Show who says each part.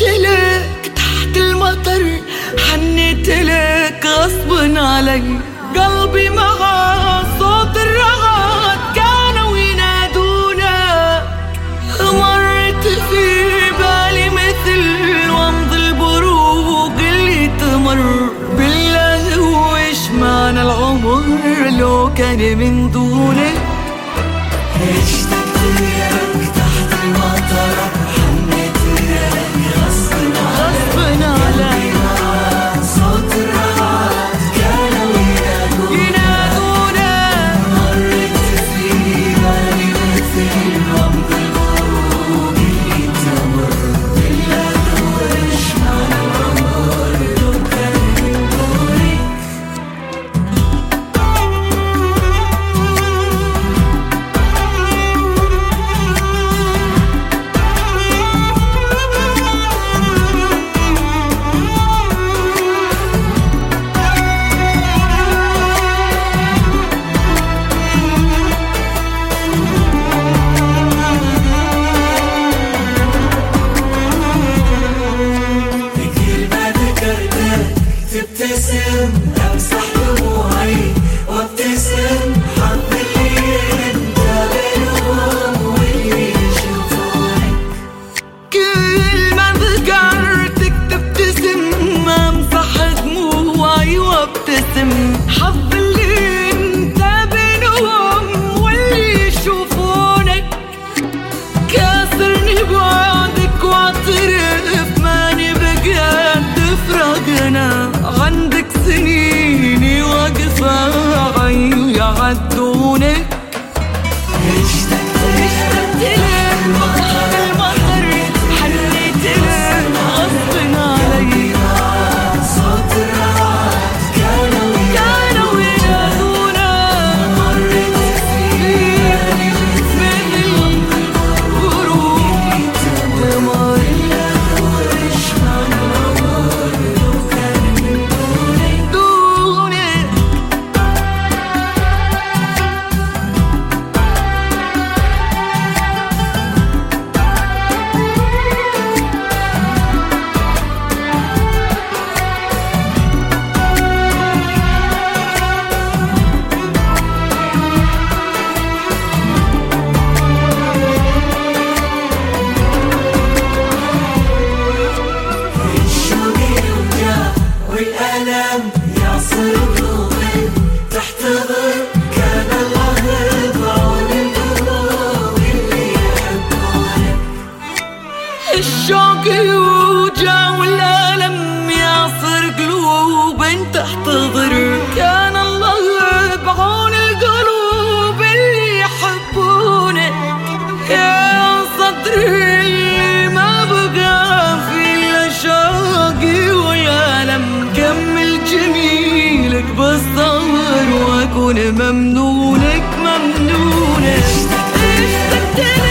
Speaker 1: لك تحت المطر، حنيت لك غصب علي، قلبي مع صوت الرعد كانوا ينادونك. مرت في بالي مثل ومض البروق اللي تمر، بالله وش معنى العمر لو كان من دونك. اشتقت لك تحت المطر، حنيت لك غصب علي، صوت الرعد كانوا ينادونا. مرت في بالي مثل ومض البروق اللي تمر، بالله وش معنى العمر لو كان من دونك. تبتسم امسح دموعي وابتسم، حظ اللي انت بينهم واللي يشوفونك. كل ما ذكرتك تبتسم امسح دموعي وابتسم، حظ اللي انت بينهم واللي يشوفونك. كاسرني بعدك واعترف ماني بقى تفرقنا، عندك سنيني واقفة يعدونك. اشتقت لك المطر، حنيت لك غصب علي، صوت الرعد كانوا ينادونا. مرت في بالي مثل البروق تمر، وش معنى العمر لو كان من دونك. الشوق يوجع والألم يعصر قلوبي، تحتضر كان الله بعون القلوب اللي يحبونك. الشوق يوجع والألم يعصر قلوب، انت احتضر كان الله بعون القلوب اللي يحبونك. يا صدري اللي ما بقى في الا شوقي والألم، كمل جميلك بالصبر واكون ممنونك. اشتقت